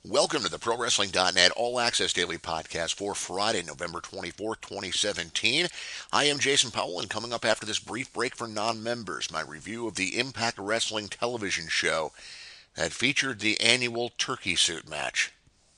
Welcome to the ProWrestling.net All Access Daily Podcast for Friday, November 24th, 2017. I am Jason Powell, and coming up after this brief break for non-members, my review of the Impact Wrestling television show that featured the annual turkey suit match.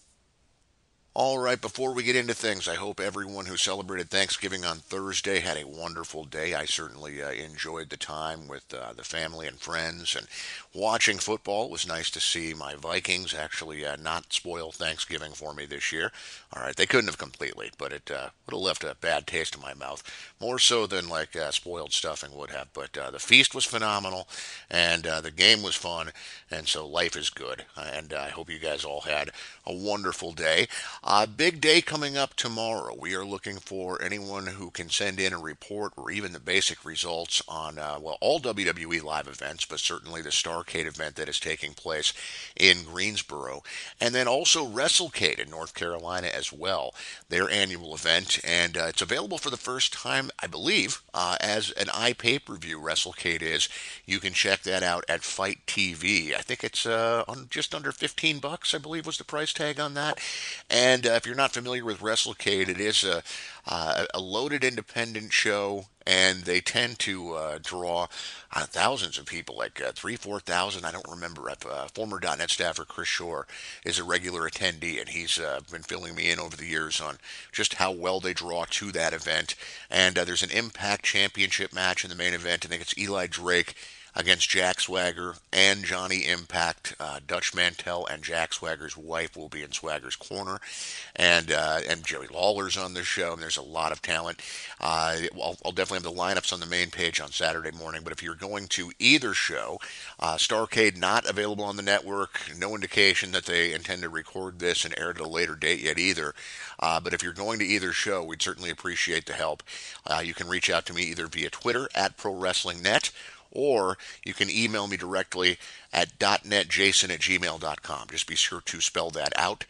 All right, before we get into things, I hope everyone who celebrated Thanksgiving on Thursday had a wonderful day. I certainly enjoyed the time with the family and friends and watching football. It was nice to see my Vikings actually not spoil Thanksgiving for me this year. All right, they couldn't have completely, but it would have left a bad taste in my mouth, more so than like spoiled stuffing would have. But the feast was phenomenal, and the game was fun, and so life is good. And I hope you guys all had a wonderful day. Big day coming up tomorrow. We are looking for anyone who can send in a report or even the basic results on, all WWE live events, but certainly the Starrcade event that is taking place in Greensboro. And then also WrestleCade in North Carolina as well, their annual event. And it's available for the first time, I believe, as an iPay-per-view. WrestleCade is. You can check that out at Fight TV. I think it's just under $15, I believe, was the price tag on that. And if you're not familiar with WrestleCade, it is a loaded independent show, and they tend to draw thousands of people, like 4,000. I don't remember. Former .NET staffer Chris Shore is a regular attendee, and he's been filling me in over the years on just how well they draw to that event. And there's an Impact Championship match in the main event. I think it's Eli Drake against Jack Swagger and Johnny Impact. Dutch Mantel and Jack Swagger's wife will be in Swagger's corner, and Jerry Lawler's on the show. And there's a lot of talent. I'll definitely have the lineups on the main page on Saturday morning. But if you're going to either show, Starrcade not available on the network. No indication that they intend to record this and air it at a later date yet either. But if you're going to either show, we'd certainly appreciate the help. You can reach out to me either via Twitter at ProWrestlingNet, or you can email me directly at .netjason@gmail.com. Just be sure to spell that out,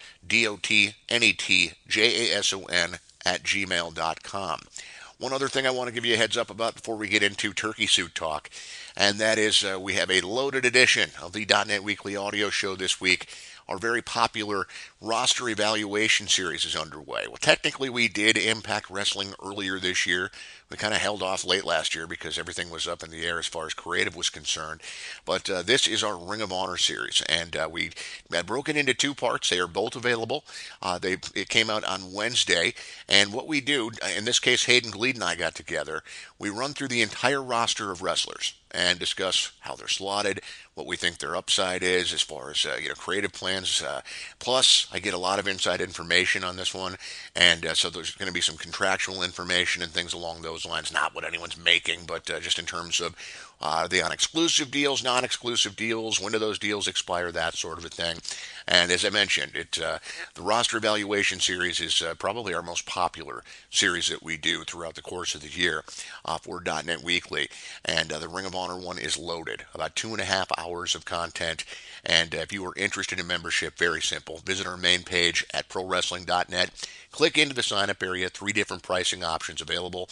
DOTNETJASON at gmail.com. One other thing I want to give you a heads up about before we get into turkey suit talk, and that is we have a loaded edition of the .NET Weekly Audio Show this week. Our very popular roster evaluation series is underway. Well, technically we did Impact Wrestling earlier this year. We kind of held off late last year because everything was up in the air as far as creative was concerned. But this is our Ring of Honor series, and we had broken into two parts. They are both available. It came out on Wednesday, and what we do, in this case, Hayden Gleed and I got together. We run through the entire roster of wrestlers and discuss how they're slotted, what we think their upside is as far as creative plans. Plus, I get a lot of inside information on this one, and so there's going to be some contractual information and things along those lines. Not what anyone's making, but just in terms of the on exclusive deals, non-exclusive deals, when do those deals expire, that sort of a thing. And as I mentioned, the roster evaluation series is probably our most popular series that we do throughout the course of the year for .NET Weekly. And the Ring of Honor one is loaded, about 2.5 hours of content. And if you are interested in membership, very simple. Visit our main page at ProWrestling.net. Click into the sign-up area. 3 different pricing options available.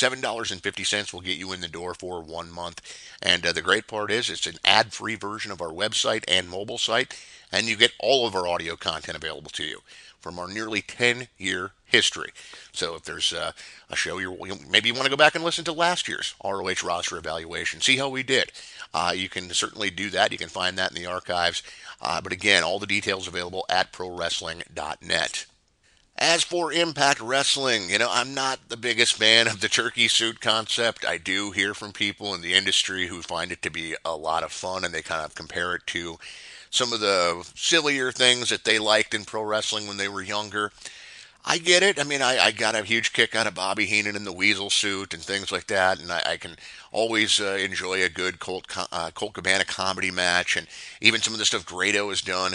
$7.50 will get you in the door for 1 month. And the great part is it's an ad-free version of our website and mobile site, and you get all of our audio content available to you from our nearly 10-year history. So if there's a show maybe you want to go back and listen to last year's ROH roster evaluation, see how we did. You can certainly do that. You can find that in the archives. But again, all the details available at ProWrestling.net. As for Impact Wrestling, I'm not the biggest fan of the turkey suit concept. I do hear from people in the industry who find it to be a lot of fun, and they kind of compare it to some of the sillier things that they liked in pro wrestling when they were younger. I get it. I mean, I got a huge kick out of Bobby Heenan in the Weasel suit and things like that, and I can always enjoy a good Colt Cabana comedy match, and even some of the stuff Grado has done.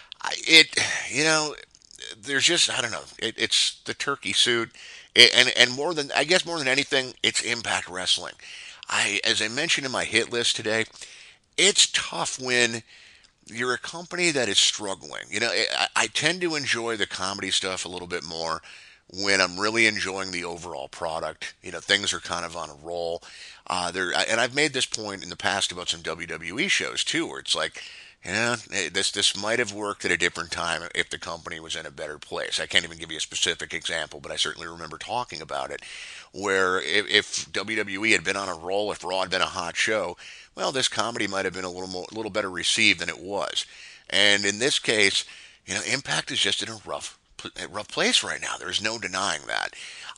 There's just, I don't know, it's the turkey suit, and more than anything, it's Impact Wrestling. As I mentioned in my hit list today, it's tough when you're a company that is struggling. I tend to enjoy the comedy stuff a little bit more when I'm really enjoying the overall product. Things are kind of on a roll. And I've made this point in the past about some WWE shows too, where it's like, This might have worked at a different time if the company was in a better place. I can't even give you a specific example, but I certainly remember talking about it, where if WWE had been on a roll, if Raw had been a hot show, well, this comedy might have been a little better received than it was. And in this case, Impact is just in a rough place right now. There's no denying that.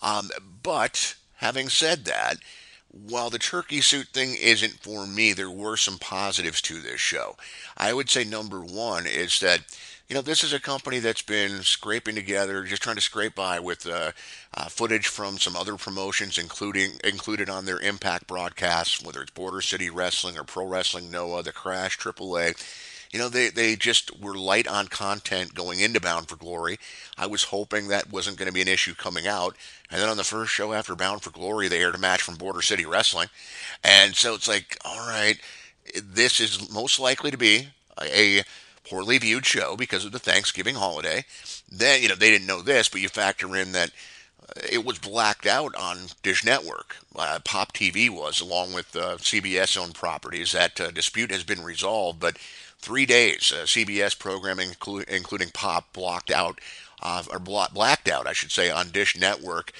But having said that, while the turkey suit thing isn't for me, there were some positives to this show. I would say number one is that, this is a company that's been scraping together, just trying to scrape by with footage from some other promotions, included on their Impact broadcasts, whether it's Border City Wrestling or Pro Wrestling Noah, The Crash, AAA. They just were light on content going into Bound for Glory. I was hoping that wasn't going to be an issue coming out. And then on the first show after Bound for Glory, they aired a match from Border City Wrestling. And so it's like, all right, this is most likely to be a poorly viewed show because of the Thanksgiving holiday. Then, they didn't know this, but you factor in that it was blacked out on Dish Network. Pop TV was, along with CBS owned properties. That dispute has been resolved, but 3 days CBS programming, including Pop, blocked out, blacked out, I should say, on Dish Network.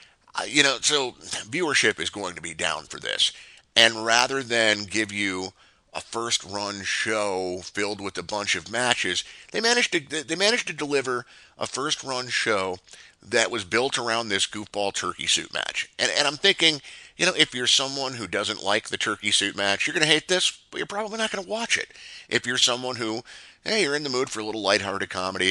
So viewership is going to be down for this. And rather than give you a first run show filled with a bunch of matches, they managed to deliver a first run show that was built around this goofball turkey suit match. And I'm thinking, if you're someone who doesn't like the turkey suit match, you're going to hate this, but you're probably not going to watch it. If you're someone who, hey, you're in the mood for a little lighthearted comedy,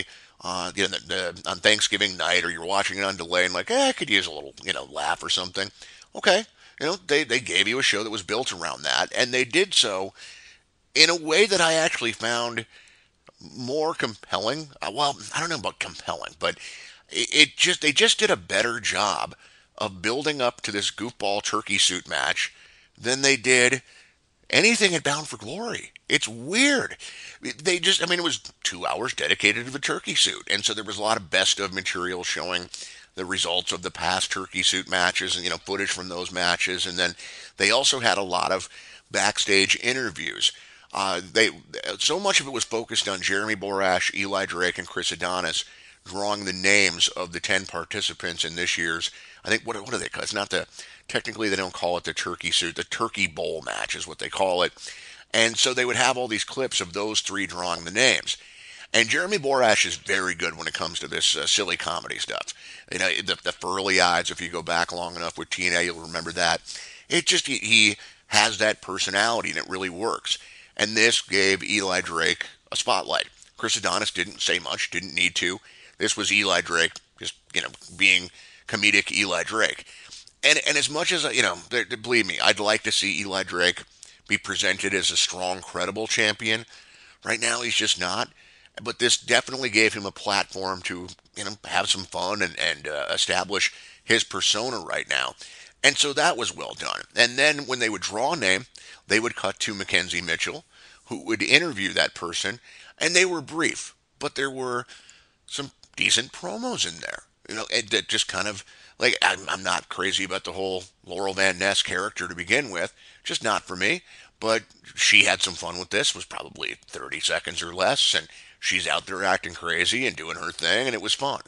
on Thanksgiving night, or you're watching it on delay and like, I could use a little, laugh or something. Okay. They gave you a show that was built around that, and they did so in a way that I actually found more compelling. Well, I don't know about compelling, but they just did a better job of building up to this goofball turkey suit match than they did anything at Bound for Glory. It's weird. It was 2 hours dedicated to the turkey suit. And so there was a lot of best of material showing the results of the past turkey suit matches and, footage from those matches. And then they also had a lot of backstage interviews. So much of it was focused on Jeremy Borash, Eli Drake, and Chris Adonis, drawing the names of the 10 participants in this year's, I think, what do they call it? It's not technically they don't call it the turkey suit, the turkey bowl match is what they call it. And so they would have all these clips of those three drawing the names. And Jeremy Borash is very good when it comes to this silly comedy stuff. The Furley Eyes, if you go back long enough with TNA, you'll remember that. He has that personality and it really works. And this gave Eli Drake a spotlight. Chris Adonis didn't say much, didn't need to. This was Eli Drake just, being comedic Eli Drake. And as much as, believe me, I'd like to see Eli Drake be presented as a strong, credible champion. Right now, he's just not. But this definitely gave him a platform to, have some fun and establish his persona right now. And so that was well done. And then when they would draw a name, they would cut to Mackenzie Mitchell, who would interview that person. And they were brief, but there were some decent promos in there. That just kind of, like, I'm not crazy about the whole Laurel Van Ness character to begin with. Just not for me. But she had some fun with this. It was probably 30 seconds or less. And she's out there acting crazy and doing her thing. And it was fun.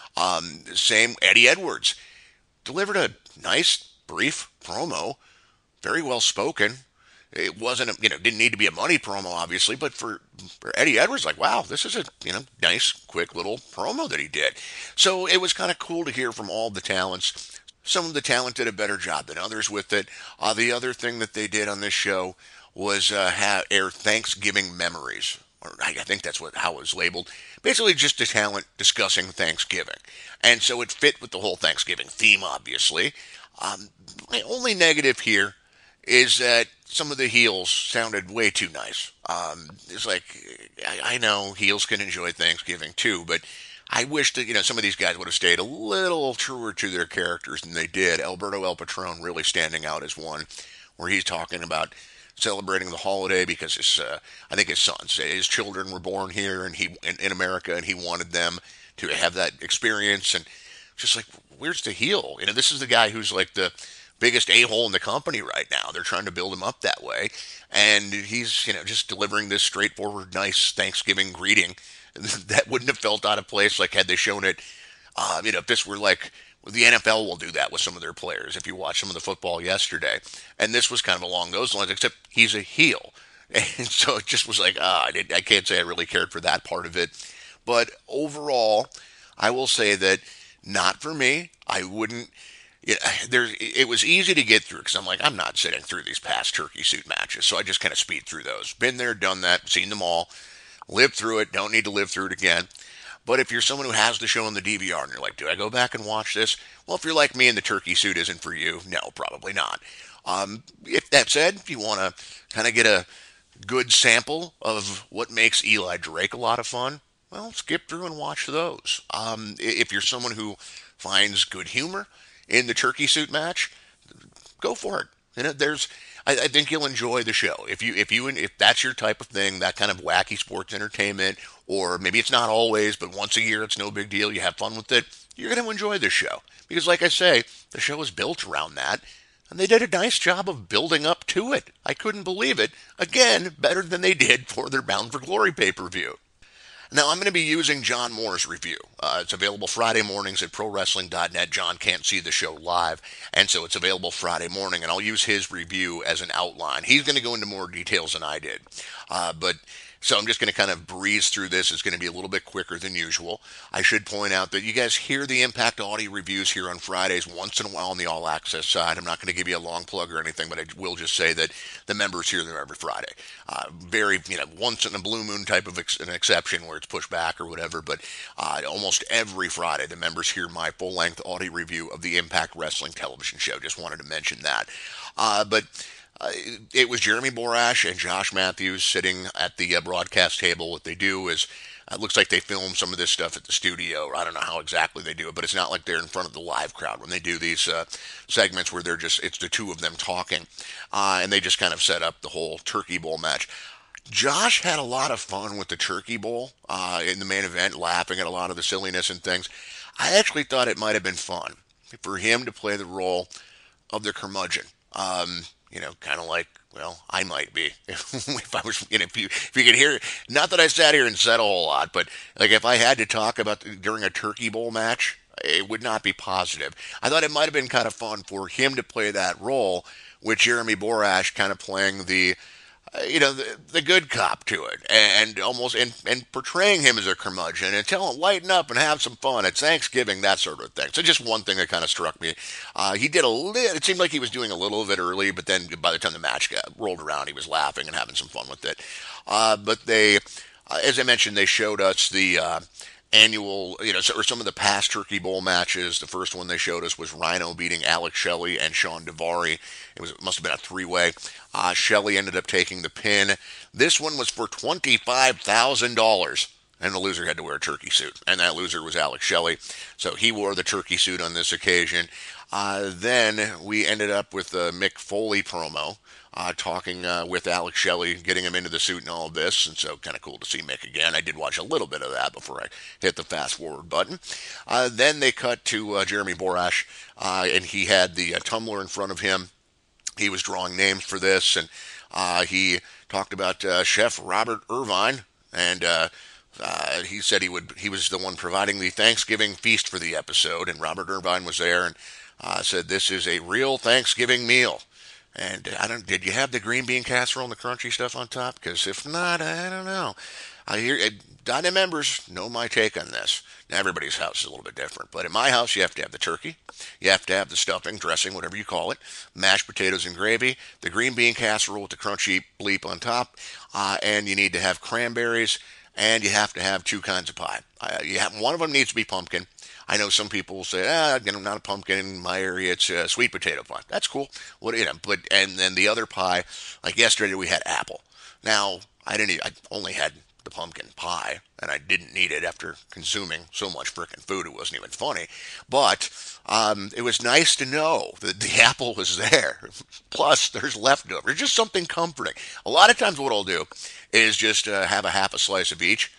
Same Eddie Edwards. Delivered a nice, brief promo. Very well spoken. It wasn't, didn't need to be a money promo, obviously, but for Eddie Edwards, like, wow, this is a, nice, quick little promo that he did. So it was kind of cool to hear from all the talents. Some of the talent did a better job than others with it. The other thing that they did on this show was air Thanksgiving memories. Or I think that's how it was labeled. Basically, just a talent discussing Thanksgiving. And so it fit with the whole Thanksgiving theme, obviously. My only negative here is that some of the heels sounded way too nice. It's like, I know heels can enjoy Thanksgiving too, but I wish that, some of these guys would have stayed a little truer to their characters than they did. Alberto El Patron really standing out as one, where he's talking about celebrating the holiday because I think his sons, his children were born here and in America, and he wanted them to have that experience. And just like, where's the heel? This is the guy who's like the biggest a-hole in the company right now. They're trying to build him up that way. And he's, just delivering this straightforward, nice Thanksgiving greeting that wouldn't have felt out of place like had they shown it. If this were like the NFL will do that with some of their players. If you watch some of the football yesterday, and this was kind of along those lines, except he's a heel, and so it just was like, I can't say I really cared for that part of it. But overall, I will say that not for me. I wouldn't. It was easy to get through because I'm like, I'm not sitting through these past turkey suit matches, so I just kind of speed through those. Been there, done that, seen them all, lived through it. Don't need to live through it again. But if you're someone who has the show on the DVR and you're like, do I go back and watch this? Well, if you're like me and the turkey suit isn't for you, no, probably not. If that said, if you want to kind of get a good sample of what makes Eli Drake a lot of fun, well, skip through and watch those. If you're someone who finds good humor in the turkey suit match, go for it. I think you'll enjoy the show if that's your type of thing, that kind of wacky sports entertainment, or maybe it's not always, but once a year it's no big deal. You have fun with it. You're going to enjoy this show because, like I say, the show is built around that, and they did a nice job of building up to it. I couldn't believe it. Again, better than they did for their Bound for Glory pay-per-view. Now, I'm going to be using John Moore's review. It's available Friday mornings at ProWrestling.net. John can't see the show live, and so it's available Friday morning, and I'll use his review as an outline. He's going to go into more details than I did. So I'm just going to kind of breeze through this. It's going to be a little bit quicker than usual. I should point out that you guys hear the Impact Audio reviews here on Fridays once in a while on the All Access side. I'm not going to give you a long plug or anything, but I will just say that the members hear them every Friday. Very, once in a blue moon type of an exception where it's pushed back or whatever, but almost every Friday the members hear my full-length audio review of the Impact Wrestling television show. Just wanted to mention that. It was Jeremy Borash and Josh Matthews sitting at the broadcast table. What they do is, it looks like they film some of this stuff at the studio. I don't know how exactly they do it, but it's not like they're in front of the live crowd when they do these segments where it's the two of them talking. And they just kind of set up the whole Turkey Bowl match. Josh had a lot of fun with the Turkey Bowl in the main event, laughing at a lot of the silliness and things. I actually thought it might have been fun for him to play the role of the curmudgeon. Kind of like, well, I might be if I was, if you could hear, not that I sat here and said a whole lot, but like if I had to talk about during a Turkey Bowl match, it would not be positive. I thought it might have been kind of fun for him to play that role with Jeremy Borash kind of playing the good cop to it, and almost and portraying him as a curmudgeon and telling him lighten up and have some fun. It's Thanksgiving, that sort of thing. So just one thing that kind of struck me. He did it seemed like he was doing a little of it early, but then by the time the match got rolled around, he was laughing and having some fun with it. But they, as I mentioned, they showed us the annual, or some of the past Turkey Bowl matches. The first one they showed us was Rhino beating Alex Shelley and Sean Daivari. It must have been a three-way. Shelley ended up taking the pin. This one was for $25,000. And the loser had to wear a turkey suit. And that loser was Alex Shelley. So he wore the turkey suit on this occasion. Then we ended up with the Mick Foley promo. Talking with Alex Shelley, getting him into the suit and all of this, and so kind of cool to see Mick again. I did watch a little bit of that before I hit the fast forward button. Then they cut to Jeremy Borash, and he had the tumbler in front of him. He was drawing names for this, and he talked about Chef Robert Irvine, and he said he was the one providing the Thanksgiving feast for the episode, and Robert Irvine was there and said this is a real Thanksgiving meal. And did you have the green bean casserole and the crunchy stuff on top? Because if not, I don't know. I hear Donna members know my take on this. Now, everybody's house is a little bit different, but in my house, you have to have the turkey, you have to have the stuffing, dressing, whatever you call it, mashed potatoes and gravy, the green bean casserole with the crunchy bleep on top, and you need to have cranberries, and you have to have two kinds of pie. One of them needs to be pumpkin. I know some people will say, I'm not a pumpkin in my area. It's a sweet potato pie. That's cool. And then the other pie, like yesterday, we had apple. Now, I only had the pumpkin pie, and I didn't need it after consuming so much frickin' food. It wasn't even funny. But it was nice to know that the apple was there. Plus, there's leftovers. Just something comforting. A lot of times what I'll do is just have a half a slice of each.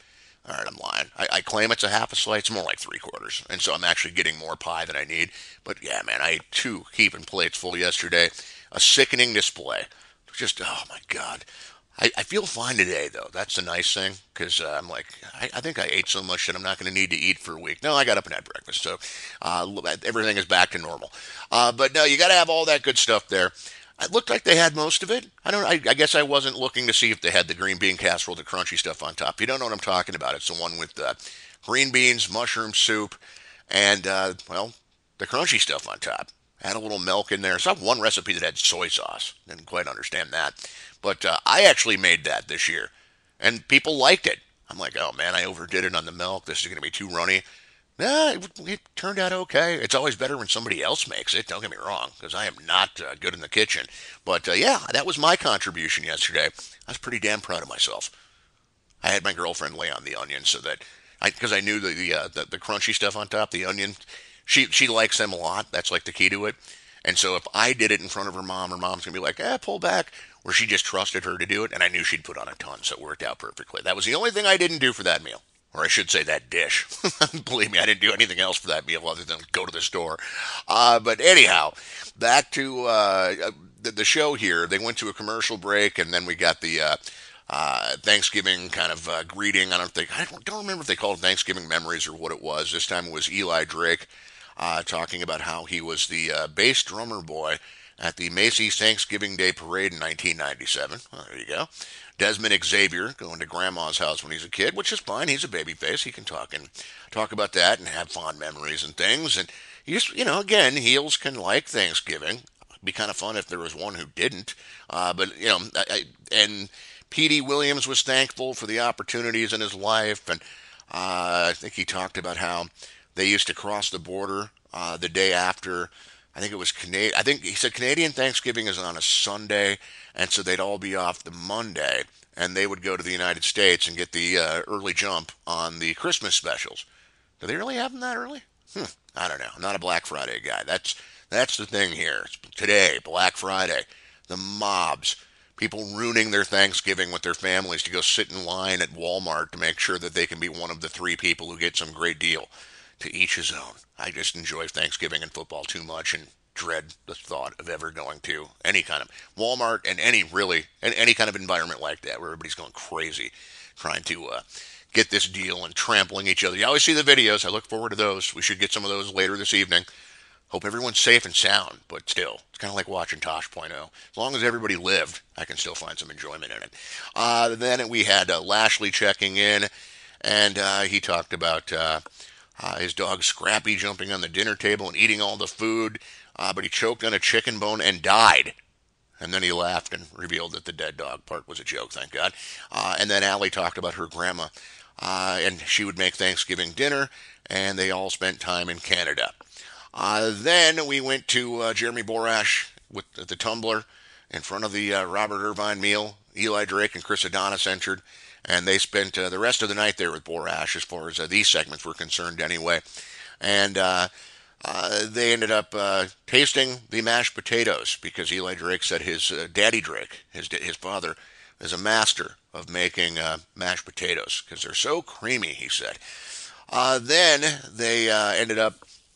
All right, I'm lying. I claim it's a half a slice. It's more like three quarters. And so I'm actually getting more pie than I need. But yeah, man, I ate two heaping plates full yesterday. A sickening display. Just, oh my God. I feel fine today, though. That's the nice thing, because I'm like, I think I ate so much that I'm not going to need to eat for a week. No, I got up and had breakfast, so everything is back to normal. But no, you got to have all that good stuff there. It looked like they had most of it. I guess I wasn't looking to see if they had the green bean casserole, the crunchy stuff on top. You don't know what I'm talking about. It's the one with green beans, mushroom soup, and well, the crunchy stuff on top. Had a little milk in there. I saw one recipe that had soy sauce. Didn't quite understand that. But I actually made that this year, and people liked it. I'm like, oh man, I overdid it on the milk. This is going to be too runny. Nah, it turned out okay. It's always better when somebody else makes it. Don't get me wrong, because I am not good in the kitchen. But yeah, that was my contribution yesterday. I was pretty damn proud of myself. I had my girlfriend lay on the onion so that because I knew the crunchy stuff on top, the onion, she likes them a lot. That's like the key to it. And so if I did it in front of her mom's gonna be like, pull back. Where she just trusted her to do it, and I knew she'd put on a ton, so it worked out perfectly. That was the only thing I didn't do for that meal. Or I should say that dish. Believe me, I didn't do anything else for that meal other than go to the store. But anyhow, back to the show here. They went to a commercial break, and then we got the Thanksgiving kind of greeting. I don't remember if they called it Thanksgiving memories or what it was. This time it was Eli Drake talking about how he was the bass drummer boy at the Macy's Thanksgiving Day Parade in 1997. Well, there you go. Desmond Xavier going to Grandma's house when he's a kid, which is fine. He's a baby face. He can talk about that and have fond memories and things. And he just, again, heels can like Thanksgiving. It'd be kind of fun if there was one who didn't. But and Petey Williams was thankful for the opportunities in his life, and I think he talked about how they used to cross the border the day after. I think it was Canadian. I think he said Canadian Thanksgiving is on a Sunday, and so they'd all be off the Monday, and they would go to the United States and get the early jump on the Christmas specials. Do they really have them that early? I don't know. I'm not a Black Friday guy. That's the thing here. It's today, Black Friday, the mobs, people ruining their Thanksgiving with their families to go sit in line at Walmart to make sure that they can be one of the three people who get some great deal. To each his own. I just enjoy Thanksgiving and football too much and dread the thought of ever going to any kind of Walmart and any kind of environment like that where everybody's going crazy trying to get this deal and trampling each other. You always see the videos. I look forward to those. We should get some of those later this evening. Hope everyone's safe and sound, but still, it's kind of like watching Tosh Point oh. As long as everybody lived, I can still find some enjoyment in it. Then we had Lashley checking in, and he talked about his dog Scrappy jumping on the dinner table and eating all the food, but he choked on a chicken bone and died. And then he laughed and revealed that the dead dog part was a joke, thank God. And then Allie talked about her grandma, and she would make Thanksgiving dinner, and they all spent time in Canada. Then we went to Jeremy Borash with the tumbler in front of the Robert Irvine meal. Eli Drake and Chris Adonis entered, and they spent the rest of the night there with Borash as far as these segments were concerned anyway. And they ended up tasting the mashed potatoes because Eli Drake said his daddy Drake, his father, is a master of making mashed potatoes because they're so creamy, he said. Then they ended up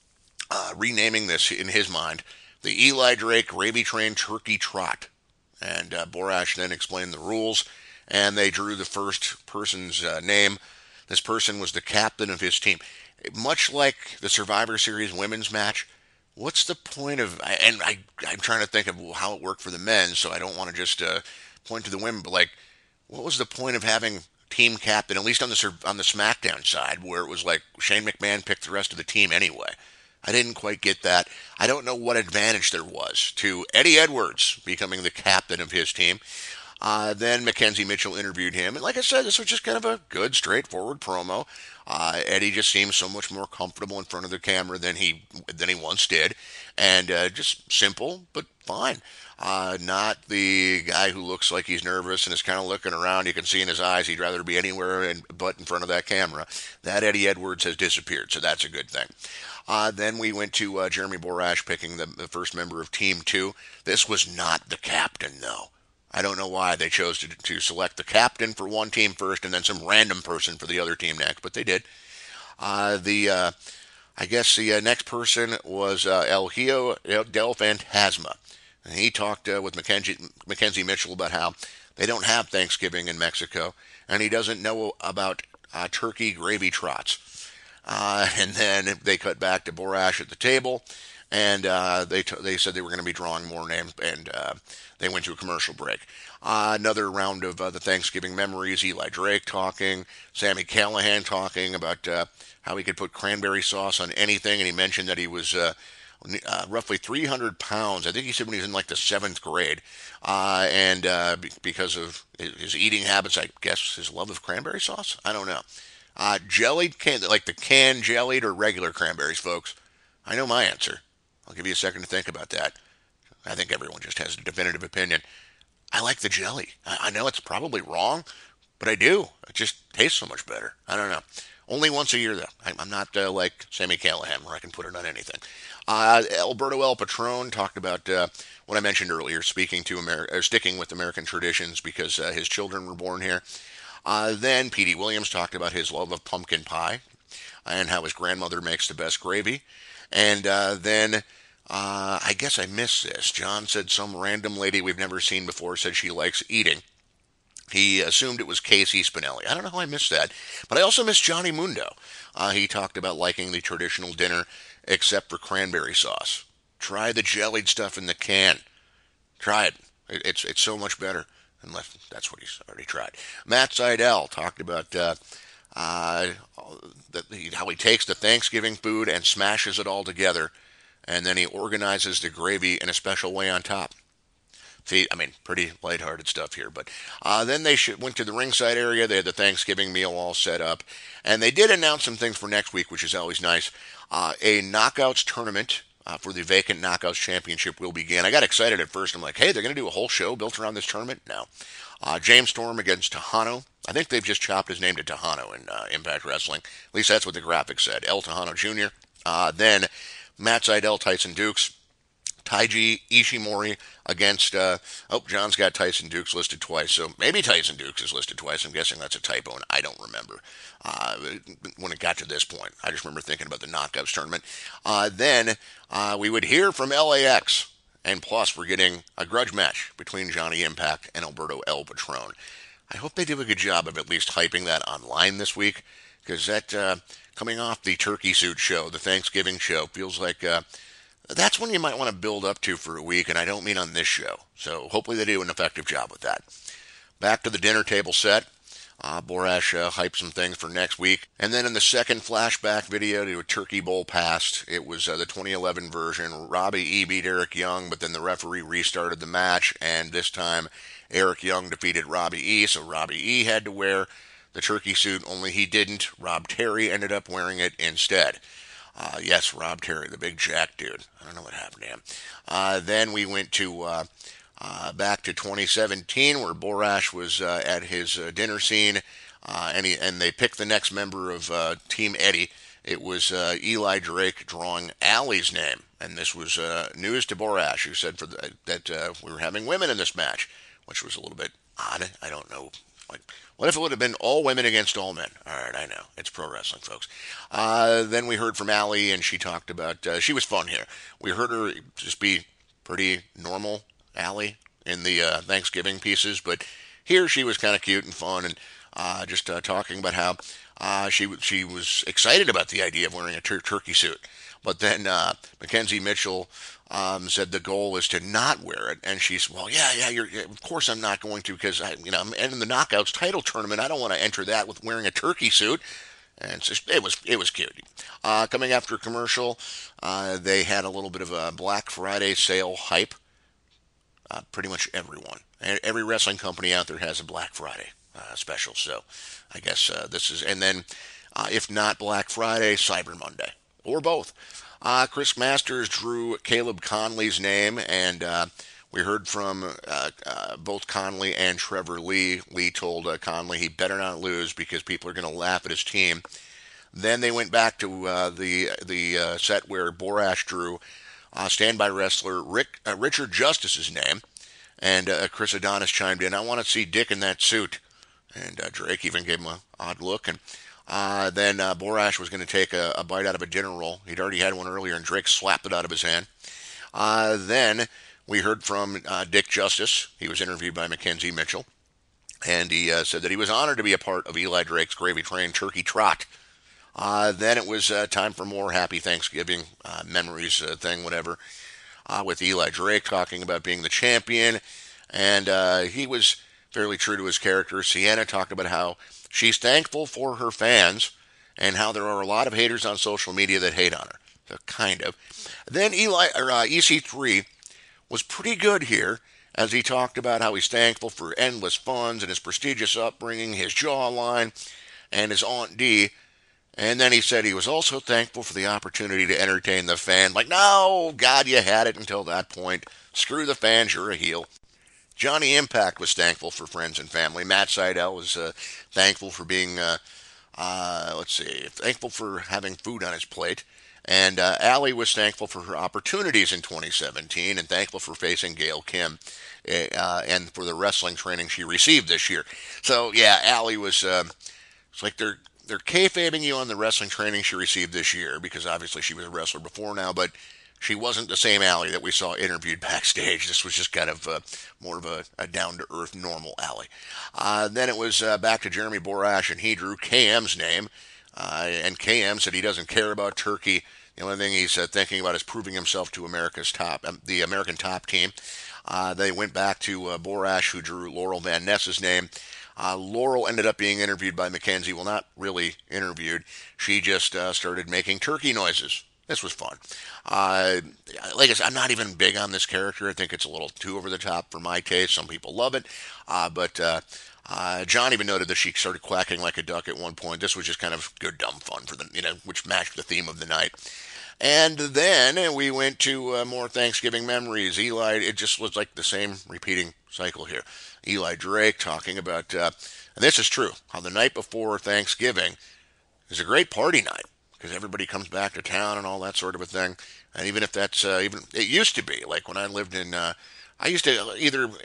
renaming this, in his mind, the Eli Drake Gravy Train Turkey Trot. And Borash then explained the rules, and they drew the first person's name. This person was the captain of his team. Much like the Survivor Series women's match, what's the point of, and I'm trying to think of how it worked for the men, so I don't want to just point to the women, but like, what was the point of having team captain, at least on the SmackDown side, where it was like Shane McMahon picked the rest of the team anyway? I didn't quite get that. I don't know what advantage there was to Eddie Edwards becoming the captain of his team. Then Mackenzie Mitchell interviewed him. And like I said, this was just kind of a good, straightforward promo. Eddie just seems so much more comfortable in front of the camera than he once did. And just simple, but fine. Not the guy who looks like he's nervous and is kind of looking around. You can see in his eyes he'd rather be anywhere but in front of that camera. That Eddie Edwards has disappeared, so that's a good thing. Then we went to Jeremy Borash picking the first member of Team 2. This was not the captain, though. I don't know why they chose to select the captain for one team first and then some random person for the other team next, but they did. The I guess the next person was El Hijo del Fantasma. And he talked with Mackenzie Mitchell about how they don't have Thanksgiving in Mexico, and he doesn't know about turkey gravy trots. And then they cut back to Borash at the table, and they said they were going to be drawing more names, and they went to a commercial break. Another round of the Thanksgiving memories. Eli Drake talking, Sammy Callahan talking about how he could put cranberry sauce on anything, and he mentioned that he was roughly 300 pounds. I think he said when he was in like the seventh grade, and because of his eating habits, I guess his love of cranberry sauce. I don't know. Jellied, like the canned jellied or regular cranberries, folks. I know my answer. I'll give you a second to think about that. I think everyone just has a definitive opinion. I like the jelly. I know it's probably wrong, but I do. It just tastes so much better. I don't know. Only once a year, though. I'm not like Sammy Callahan, where I can put it on anything. Alberto El Patron talked about what I mentioned earlier, sticking with American traditions because his children were born here. Then Petey Williams talked about his love of pumpkin pie and how his grandmother makes the best gravy. And then I guess I missed this. John said some random lady we've never seen before said she likes eating. He assumed it was Casey Spinelli. I don't know how I missed that. But I also missed Johnny Mundo. He talked about liking the traditional dinner except for cranberry sauce. Try the jellied stuff in the can. Try it. It's so much better. Unless that's what he's already tried. Matt Seidel talked about how he takes the Thanksgiving food and smashes it all together, and then he organizes the gravy in a special way on top. See, I mean, pretty lighthearted stuff here. But then they went to the ringside area. They had the Thanksgiving meal all set up. And they did announce some things for next week, which is always nice. A Knockouts tournament for the Vacant Knockouts Championship will begin. I got excited at first. I'm like, hey, they're going to do a whole show built around this tournament? No. James Storm against Tejano. I think they've just chopped his name to Tejano in Impact Wrestling. At least that's what the graphics said. El Tejano Jr. Then Matt Seidel, Tyson Dukes. Taiji Ishimori against, John's got Tyson Dukes listed twice, so maybe Tyson Dukes is listed twice. I'm guessing that's a typo, and I don't remember when it got to this point. I just remember thinking about the Knockouts tournament. Then we would hear from LAX, and plus we're getting a grudge match between Johnny Impact and Alberto El Patron. I hope they do a good job of at least hyping that online this week, because that, coming off the Turkey Suit show, the Thanksgiving show, feels like that's when you might want to build up to for a week, and I don't mean on this show. So hopefully they do an effective job with that. Back to the dinner table set. Borash hyped some things for next week. And then in the second flashback video to a Turkey Bowl past, it was the 2011 version. Robbie E beat Eric Young, but then the referee restarted the match, and this time Eric Young defeated Robbie E, so Robbie E had to wear the turkey suit, only he didn't. Rob Terry ended up wearing it instead. Yes, Rob Terry, the big jack dude. I don't know what happened to him. Then we went to back to 2017, where Borash was at his dinner scene, and they picked the next member of Team Eddie. It was Eli Drake drawing Allie's name, and this was news to Borash, who said that we were having women in this match, which was a little bit odd. I don't know. Like, what if it would have been all women against all men? All right, I know. It's pro wrestling, folks. Then we heard from Allie, and she talked about, she was fun here. We heard her just be pretty normal, Allie, in the Thanksgiving pieces, but here she was kind of cute and fun, and just talking about how she was excited about the idea of wearing a turkey suit. But then Mackenzie Mitchell said the goal is to not wear it, and she's, well, yeah, of course I'm not going to, because I'm in the Knockouts title tournament. I don't want to enter that with wearing a turkey suit. And so it was cute. Coming after a commercial, they had a little bit of a Black Friday sale hype. Pretty much every wrestling company out there has a Black Friday special. So I guess this is, and then if not Black Friday, Cyber Monday, or both. Chris Masters drew Caleb Conley's name, and we heard from both Conley and Trevor Lee. Lee told Conley he better not lose because people are going to laugh at his team. Then they went back to the set where Borash drew standby wrestler Richard Justice's name, And Chris Adonis chimed in, "I want to see Dick in that suit." And Drake even gave him an odd look. And then Borash was going to take a bite out of a dinner roll. He'd already had one earlier, and Drake slapped it out of his hand. Then we heard from Dick Justice. He was interviewed by Mackenzie Mitchell, and he said that he was honored to be a part of Eli Drake's Gravy Train Turkey Trot. Then it was time for more Happy Thanksgiving memories thing, whatever, with Eli Drake talking about being the champion. And he was fairly true to his character. Sienna talked about how she's thankful for her fans and how there are a lot of haters on social media that hate on her. So kind of. Then EC3 was pretty good here as he talked about how he's thankful for endless funds and his prestigious upbringing, his jawline, and his Aunt D. And then he said he was also thankful for the opportunity to entertain the fan. Like, no, God, you had it until that point. Screw the fans, you're a heel. Johnny Impact was thankful for friends and family. Matt Sydal was thankful for being, thankful for having food on his plate. And Allie was thankful for her opportunities in 2017 and thankful for facing Gail Kim and for the wrestling training she received this year. So, yeah, Allie was, it's like they're kayfabing you on the wrestling training she received this year because obviously she was a wrestler before now, but she wasn't the same Allie that we saw interviewed backstage. This was just kind of more of a down-to-earth, normal Allie. Then it was back to Jeremy Borash, and he drew KM's name. And KM said he doesn't care about Turkey. The only thing he's thinking about is proving himself to the American top team. They went back to Borash, who drew Laurel Van Ness's name. Laurel ended up being interviewed by Mackenzie. Well, not really interviewed. She just started making turkey noises. This was fun. Like I said, I'm not even big on this character. I think it's a little too over the top for my taste. Some people love it. But John even noted that she started quacking like a duck at one point. This was just kind of good, dumb fun for which matched the theme of the night. And then we went to more Thanksgiving memories. Eli, it just was like the same repeating cycle here. Eli Drake talking about, and this is true, how the night before Thanksgiving is a great party night because everybody comes back to town and all that sort of a thing. And even if that's, it used to be, like when I lived in, I used to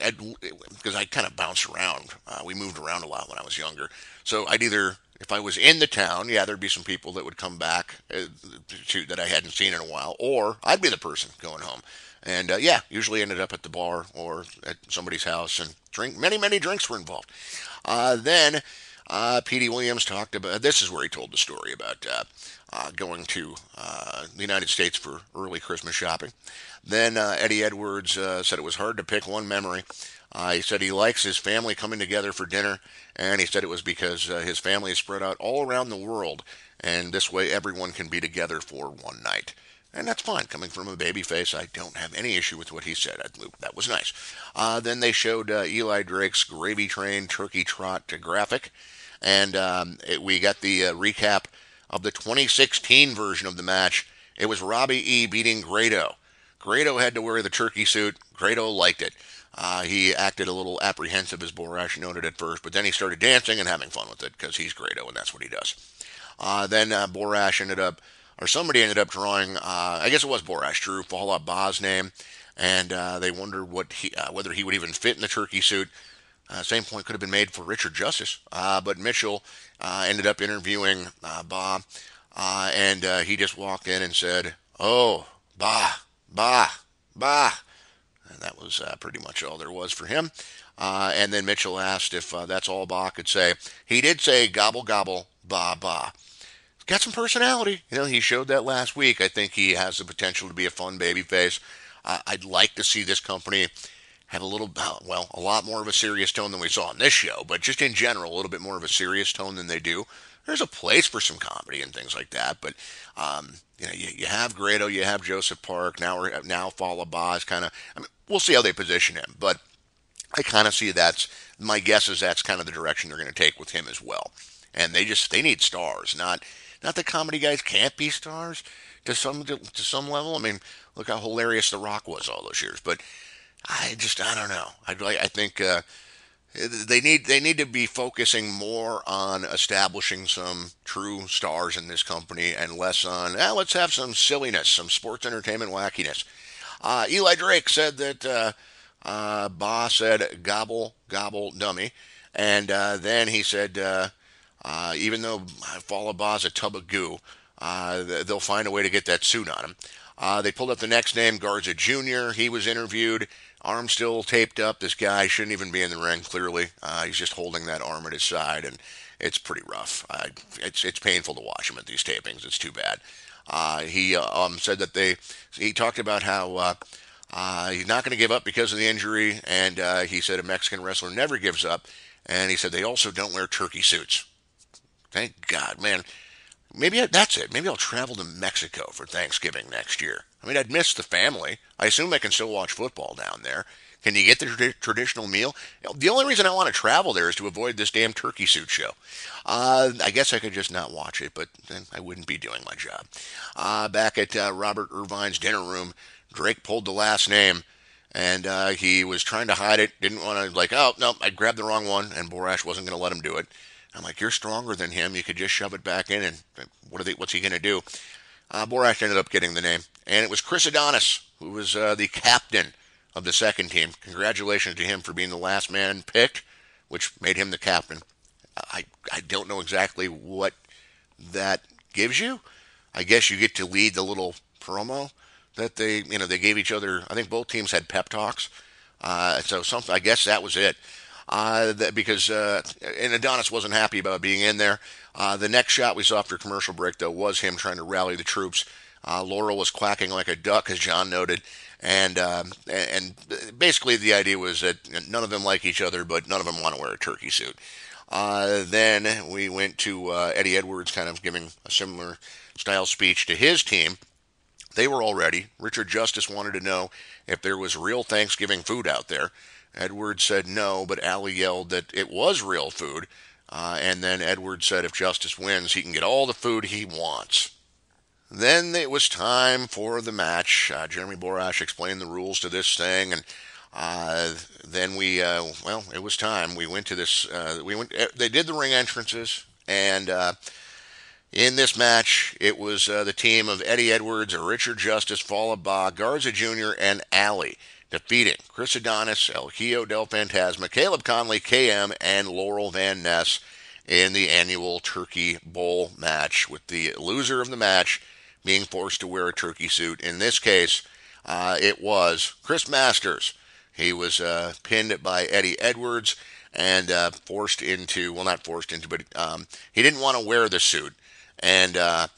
because I kind of bounced around. We moved around a lot when I was younger. So I'd either, if I was in the town, yeah, there'd be some people that would come back that I hadn't seen in a while, or I'd be the person going home. And yeah, usually ended up at the bar or at somebody's house and many drinks were involved. Then Petey Williams talked about, this is where he told the story about going to the United States for early Christmas shopping. Then Eddie Edwards said it was hard to pick one memory. He said he likes his family coming together for dinner, and he said it was because his family is spread out all around the world, and this way everyone can be together for one night. And that's fine. Coming from a babyface, I don't have any issue with what he said. That was nice. Then they showed Eli Drake's Gravy Train Turkey Trot graphic, and we got the recap of the 2016 version of the match. It was Robbie E. beating Grado. Grado had to wear the turkey suit. Grado liked it. He acted a little apprehensive, as Borash noted at first, but then he started dancing and having fun with it because he's Grado and that's what he does. Then Borash somebody ended up drawing, I guess it was Borash, drew Fallout Ba's name, and they wondered whether he would even fit in the turkey suit. Same point could have been made for Richard Justice, but Mitchell ended up interviewing Ba, and he just walked in and said, "Oh, Ba, Ba, Ba." And that was pretty much all there was for him. And then Mitchell asked if that's all Ba could say. He did say gobble, gobble, Ba, Ba. Got some personality. He showed that last week. I think he has the potential to be a fun babyface. I'd like to see this company have a lot more of a serious tone than we saw on this show, but just in general, a little bit more of a serious tone than they do. There's a place for some comedy and things like that, but you have Grado, you have Joseph Park, now Fallah Bah is kind of. We'll see how they position him, but I kind of see my guess is that's kind of the direction they're going to take with him as well. And they need stars, not that comedy guys can't be stars to some level. I mean, look how hilarious The Rock was all those years, but I don't know. I think they need to be focusing more on establishing some true stars in this company and less on let's have some silliness, some sports entertainment wackiness. Eli Drake said that Ba said, "Gobble, gobble, dummy." And then he said, even though Fallah Bah's a tub of goo, they'll find a way to get that suit on him. They pulled up the next name, Garza Jr. He was interviewed. Arm still taped up. This guy shouldn't even be in the ring, clearly. He's just holding that arm at his side, and it's pretty rough. It's painful to watch him at these tapings. It's too bad. He said that he talked about how he's not going to give up because of the injury, and he said a Mexican wrestler never gives up. And he said they also don't wear turkey suits. Thank God, man. That's it. Maybe I'll travel to Mexico for Thanksgiving next year. I mean, I'd miss the family. I assume I can still watch football down there. Can you get the traditional meal? The only reason I want to travel there is to avoid this damn turkey suit show. I guess I could just not watch it, but then I wouldn't be doing my job. Back at Robert Irvine's dinner room, Drake pulled the last name, and he was trying to hide it. Didn't want to, like, oh, no, I grabbed the wrong one, and Borash wasn't going to let him do it. I'm like, you're stronger than him. You could just shove it back in, and what's he going to do? Borash ended up getting the name, and it was Chris Adonis, who was the captain of the second team. Congratulations to him for being the last man picked, which made him the captain. I don't know exactly what that gives you. I guess you get to lead the little promo that they gave each other. I think both teams had pep talks. So something. I guess that was it. Because and Adonis wasn't happy about being in there. The next shot we saw after commercial break, though, was him trying to rally the troops. Laurel was quacking like a duck, as John noted, and basically the idea was that none of them like each other, but none of them want to wear a turkey suit. Then we went to Eddie Edwards, kind of giving a similar style speech to his team. They were all ready. Richard Justice wanted to know if there was real Thanksgiving food out there. Edwards said no, but Allie yelled that it was real food. And then Edwards said if Justice wins, he can get all the food he wants. Then it was time for the match. Jeremy Borash explained the rules to this thing, and then it was time. We went to this. They did the ring entrances, and in this match, it was the team of Eddie Edwards, Richard Justice, Fallah Bah, Garza Jr., and Allie defeating Chris Adonis, El Hijo del Fantasma, Caleb Conley, KM, and Laurel Van Ness in the annual Turkey Bowl match, with the loser of the match being forced to wear a turkey suit. In this case, it was Chris Masters. He was pinned by Eddie Edwards and forced into, well, not forced into, but he didn't want to wear the suit. And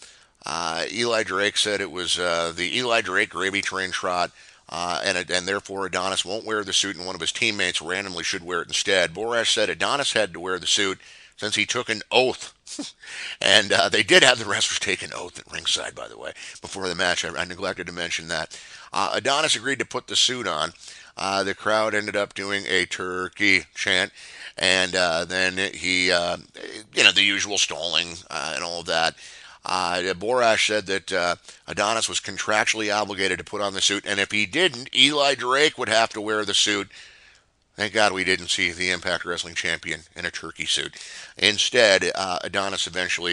Eli Drake said it was the Eli Drake gravy train trot, and therefore Adonis won't wear the suit, and one of his teammates randomly should wear it instead. Borash said Adonis had to wear the suit since he took an oath. And they did have the wrestlers take an oath at ringside, by the way, before the match. I neglected to mention that. Adonis agreed to put the suit on. The crowd ended up doing a turkey chant, and then he, the usual stalling and all of that. Borash said that Adonis was contractually obligated to put on the suit, and if he didn't, Eli Drake would have to wear the suit. Thank God we didn't see the Impact Wrestling champion in a turkey suit. Instead, Adonis eventually,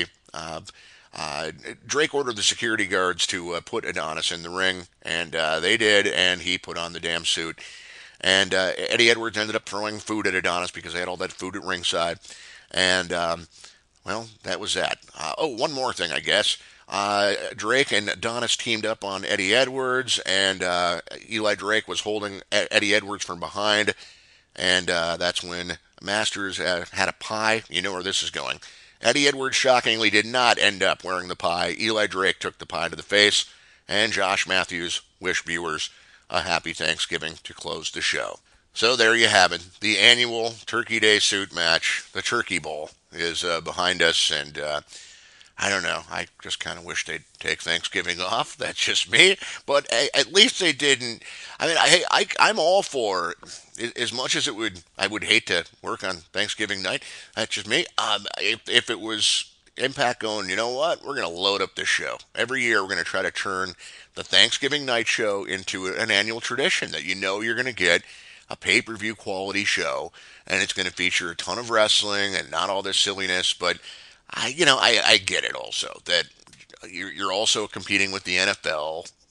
Drake ordered the security guards to put Adonis in the ring, and they did, and he put on the damn suit. And Eddie Edwards ended up throwing food at Adonis because they had all that food at ringside. And, that was that. One more thing, I guess. Drake and Adonis teamed up on Eddie Edwards, and Eli Drake was holding Eddie Edwards from behind. And that's when Masters had a pie. You know where this is going. Eddie Edwards shockingly did not end up wearing the pie. Eli Drake took the pie to the face, and Josh Matthews wished viewers a happy Thanksgiving to close the show. So there you have it. The annual Turkey Day suit match, the Turkey Bowl, is behind us, and I don't know. I just kind of wish they'd take Thanksgiving off. That's just me. But at least they didn't. I mean, I'm all for, as much as I would hate to work on Thanksgiving night. That's just me. If it was Impact going, you know what? We're going to load up this show. Every year we're going to try to turn the Thanksgiving night show into an annual tradition that you're going to get a pay-per-view quality show, and it's going to feature a ton of wrestling and not all this silliness, but I get it also that you're also competing with the NFL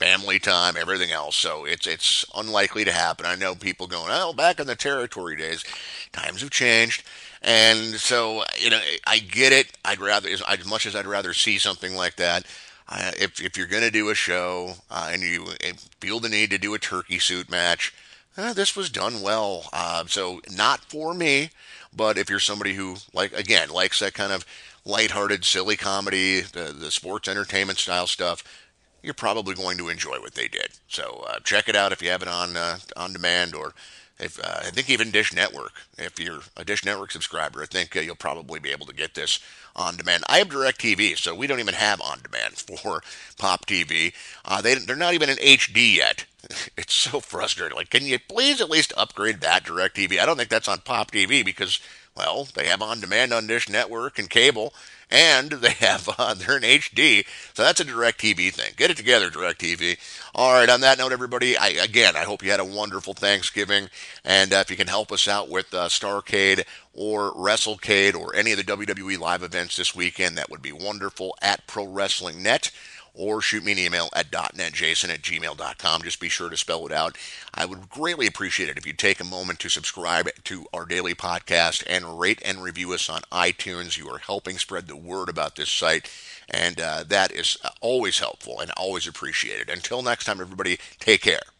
family time, everything else. So it's unlikely to happen. I know people going, oh, back in the territory days, times have changed. And so, I get it. I'd rather, as much as I'd rather see something like that, if you're going to do a show and you feel the need to do a turkey suit match, this was done well. So not for me, but if you're somebody who again likes that kind of lighthearted, silly comedy, the sports entertainment style stuff, you're probably going to enjoy what they did. So check it out if you have it on demand, or if I think even Dish Network. If you're a Dish Network subscriber, I think you'll probably be able to get this on demand. I have DirecTV, so we don't even have on demand for Pop TV. They're not even in HD yet. It's so frustrating. Like, can you please at least upgrade that DirecTV? I don't think that's on Pop TV because, well, they have on demand on Dish Network and cable, and they have they're in HD. So that's a DirecTV thing. Get it together, DirecTV. All right. On that note, everybody, I hope you had a wonderful Thanksgiving, and if you can help us out with Starrcade or WrestleCade or any of the WWE live events this weekend, that would be wonderful. At Pro Wrestling Net, or shoot me an email at .netjason@gmail.com. Just be sure to spell it out. I would greatly appreciate it if you'd take a moment to subscribe to our daily podcast and rate and review us on iTunes. You are helping spread the word about this site, and that is always helpful and always appreciated. Until next time, everybody, take care.